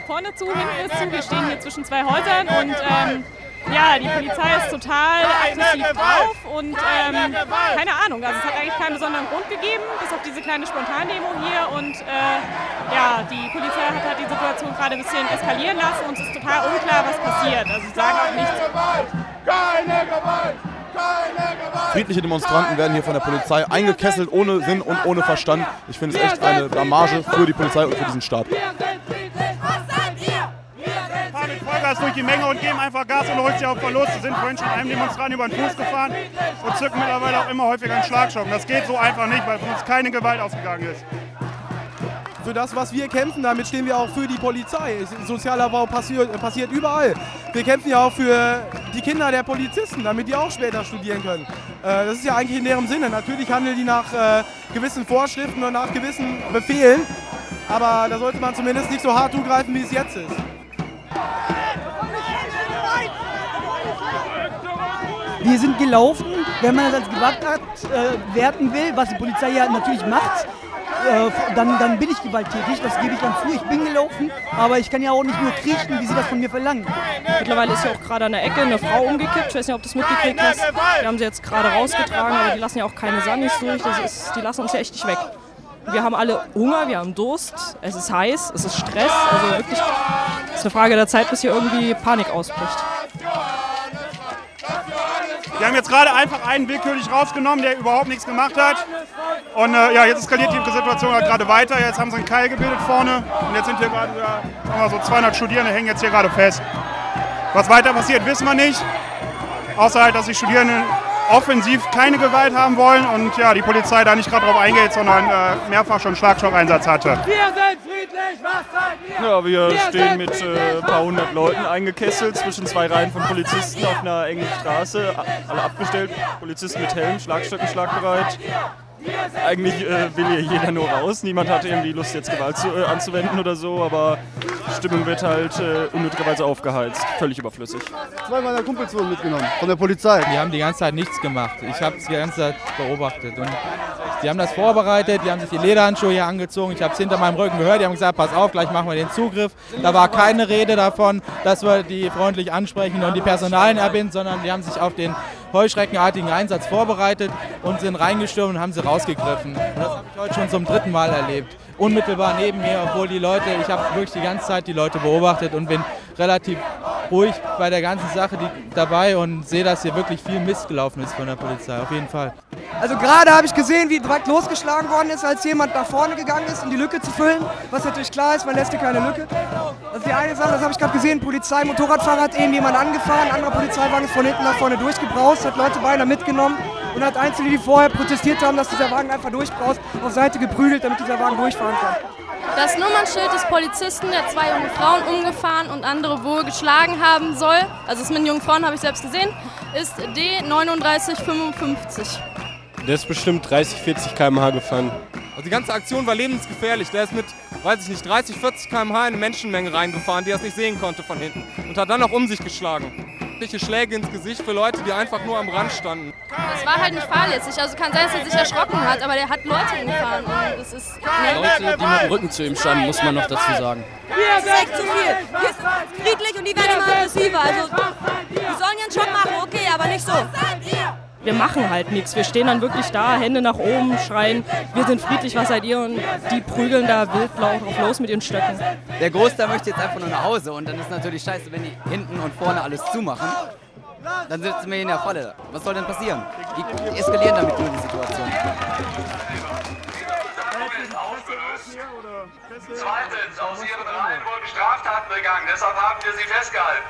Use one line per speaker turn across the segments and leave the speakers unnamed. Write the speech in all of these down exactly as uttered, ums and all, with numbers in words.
vorne zu, hinten ist zu. Wir stehen hier zwischen zwei Häusern und ähm, ja, die Polizei ist total aggressiv drauf und ähm, keine Ahnung, also es hat eigentlich keinen besonderen Grund gegeben, bis auf diese kleine Spontandemo hier und äh, ja, die Polizei hat halt die Situation gerade ein bisschen eskalieren lassen und es ist total unklar, was passiert. Also sie sagen auch nichts.
Keine Gewalt! Keine Gewalt!
Friedliche Demonstranten werden hier von der Polizei eingekesselt, ohne Sinn und ohne Verstand. Ich finde es echt eine Blamage für die Polizei und für diesen Staat.
Wir fahren mit Vollgas durch die Menge und geben einfach Gas und holt sie auf Verlust. Wir sind vorhin schon einem Demonstranten über den Fuß gefahren und zücken mittlerweile auch immer häufiger einen Schlagschock. Und das geht so einfach nicht, weil von uns keine Gewalt ausgegangen ist.
Für das, was wir kämpfen, damit stehen wir auch für die Polizei. Sozialabbau passiert, passiert überall. Wir kämpfen ja auch für die Kinder der Polizisten, damit die auch später studieren können. Äh, das ist ja eigentlich in deren Sinne. Natürlich handeln die nach äh, gewissen Vorschriften und nach gewissen Befehlen. Aber da sollte man zumindest nicht so hart zugreifen, wie es jetzt ist.
Wir sind gelaufen, wenn man das als Gewaltakt äh, werten will, was die Polizei ja natürlich macht, äh, dann, dann bin ich gewalttätig, das gebe ich dann zu. Ich bin gelaufen, aber ich kann ja auch nicht nur kriechen, wie sie das von mir verlangen.
Mittlerweile ist ja auch gerade an der Ecke eine Frau umgekippt, ich weiß nicht, ob du das mitgekriegt hast. Die haben sie jetzt gerade rausgetragen, aber die lassen ja auch keine Sandys durch, das ist, die lassen uns ja echt nicht weg. Wir haben alle Hunger, wir haben Durst, es ist heiß, es ist Stress, also wirklich, es ist eine Frage der Zeit, bis hier irgendwie Panik ausbricht.
Wir haben jetzt gerade einfach einen willkürlich rausgenommen, der überhaupt nichts gemacht hat. Und äh, ja, jetzt eskaliert die Situation halt gerade weiter. Jetzt haben sie einen Keil gebildet vorne und jetzt sind hier gerade ja, so zweihundert Studierende hängen jetzt hier gerade fest. Was weiter passiert, wissen wir nicht. Außer halt, dass die Studierenden offensiv keine Gewalt haben wollen und ja, die Polizei da nicht gerade drauf eingeht, sondern äh, mehrfach schon Schlagschock-Einsatz hatte.
Wir sind friedlich, was seid ihr?
Ja, wir, wir stehen mit ein äh, paar hundert Leuten eingekesselt zwischen zwei Reihen von Polizisten auf einer engen Straße, alle abgestellt, Polizisten mit Helm, Schlagstöcken schlagbereit. Eigentlich äh, will hier jeder nur raus, niemand hat irgendwie Lust jetzt Gewalt zu, äh, anzuwenden oder so, aber die Stimmung wird halt äh, unnötigerweise aufgeheizt, völlig überflüssig.
Zwei meiner Kumpels wurden mitgenommen von der Polizei.
Die haben die ganze Zeit nichts gemacht, ich habe es die ganze Zeit beobachtet und die haben das vorbereitet, die haben sich die Lederhandschuhe hier angezogen, ich habe es hinter meinem Rücken gehört, die haben gesagt, pass auf, gleich machen wir den Zugriff. Da war keine Rede davon, dass wir die freundlich ansprechen und die Personalien erbinden, sondern die haben sich auf den heuschreckenartigen Einsatz vorbereitet und sind reingestürmt und haben sie rausgegriffen. Und das habe ich heute schon zum dritten Mal erlebt. Unmittelbar neben mir, obwohl die Leute, ich habe wirklich die ganze Zeit die Leute beobachtet und bin relativ ruhig bei der ganzen Sache die, dabei und sehe, dass hier wirklich viel Mist gelaufen ist von der Polizei, auf jeden Fall.
Also gerade habe ich gesehen, wie direkt losgeschlagen worden ist, als jemand nach vorne gegangen ist, um die Lücke zu füllen. Was natürlich klar ist, man lässt hier keine Lücke. Das ist die eine Sache, das habe ich gerade gesehen, Polizei, Motorradfahrer hat eben jemand angefahren, ein anderer Polizeiwagen ist von hinten nach vorne durchgebraust, hat Leute beinahe mitgenommen und hat Einzelne, die vorher protestiert haben, dass dieser Wagen einfach durchbraust, auf Seite geprügelt, damit dieser Wagen durchfahren kann.
Das Nummernschild des Polizisten, der zwei junge Frauen umgefahren und andere wohl geschlagen haben soll, also das mit den jungen Frauen habe ich selbst gesehen, ist D neununddreißig fünfundfünfzig.
Der ist bestimmt dreißig, vierzig Kilometer pro Stunde gefahren.
Also die ganze Aktion war lebensgefährlich. Der ist mit, weiß ich nicht, dreißig, vierzig Kilometer pro Stunde in eine Menschenmenge reingefahren, die er es nicht sehen konnte von hinten. Und hat dann noch um sich geschlagen. Richtige Schläge ins Gesicht für Leute, die einfach nur am Rand standen.
Das war halt nicht fahrlässig. Also kann sein, dass er sich erschrocken hat, aber der hat Leute umgefahren. Und das ist
Leute, die mit dem Rücken zu ihm standen, muss man noch dazu sagen.
Das ist echt zu viel. Hier ist friedlich und die werden immer aggressiver. Also, die sollen ihren Job machen, okay, aber nicht so.
Wir machen halt nichts. Wir stehen dann wirklich da, Hände nach oben, schreien, wir sind friedlich, was seid ihr? Und die prügeln da wild drauf los mit ihren Stöcken.
Der Großteil möchte jetzt einfach nur nach Hause und dann ist natürlich scheiße, wenn die hinten und vorne alles zumachen. Dann sitzen wir in der Falle. Was soll denn passieren? Die eskalieren damit nur die Situation.
Zweitens, aus ihren Reihen wurden Straftaten begangen, deshalb haben wir sie festgehalten.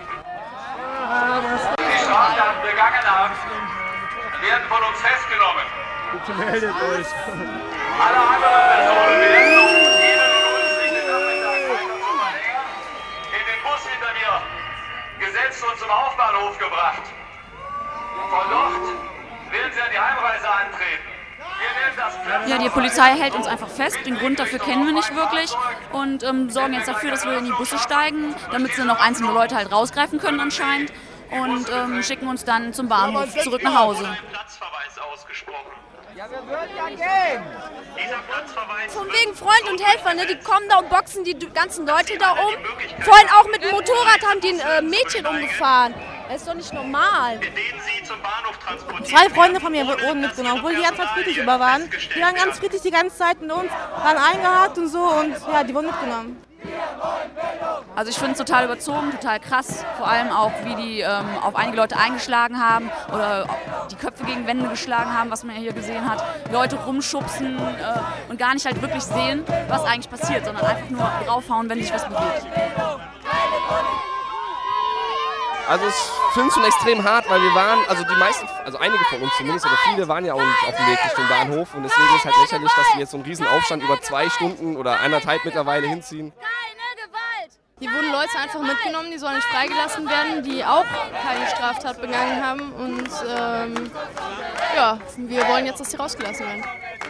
Die Straftaten begangen haben, werden von uns festgenommen.
Bitte meldet euch.
Alle anderen Personen werden nun jede Minute sich den Nachmittag weiter zu verlängern, in den Bus hinter mir gesetzt und zum Hauptbahnhof gebracht. Von dort werden sie an die Heimreise antreten.
Ja, die Polizei hält uns einfach fest, den Grund dafür kennen wir nicht wirklich und ähm, sorgen jetzt dafür, dass wir in die Busse steigen, damit sie noch einzelne Leute halt rausgreifen können anscheinend und ähm, schicken uns dann zum Bahnhof zurück nach Hause.
Ja, wir würden ja gehen. Von wegen Freund und Helfer, ne? Die kommen da und boxen die ganzen Leute da um. Vorhin auch mit dem Motorrad haben die ein äh, Mädchen umgefahren. Das ist doch nicht normal.
Zwei Freunde von mir wurden mitgenommen, obwohl die ganz friedlich über waren. Die waren ganz friedlich die ganze Zeit mit uns, waren eingehakt und so und ja, die wurden mitgenommen.
Also ich finde es total überzogen, total krass, vor allem auch wie die ähm, auf einige Leute eingeschlagen haben oder die Köpfe gegen Wände geschlagen haben, was man ja hier gesehen hat. Leute rumschubsen äh, und gar nicht halt wirklich sehen, was eigentlich passiert, sondern einfach nur draufhauen, wenn sich was bewegt.
Also ich finde es schon extrem hart, weil wir waren, also die meisten, also einige von uns zumindest, oder viele waren ja auch nicht auf dem Weg Richtung Bahnhof und deswegen ist es halt lächerlich, dass wir jetzt so einen riesen Aufstand über zwei Stunden oder eineinhalb mittlerweile hinziehen.
Hier wurden Leute einfach mitgenommen, die sollen nicht freigelassen werden, die auch keine Straftat begangen haben und ähm, ja, wir wollen jetzt, dass sie rausgelassen werden.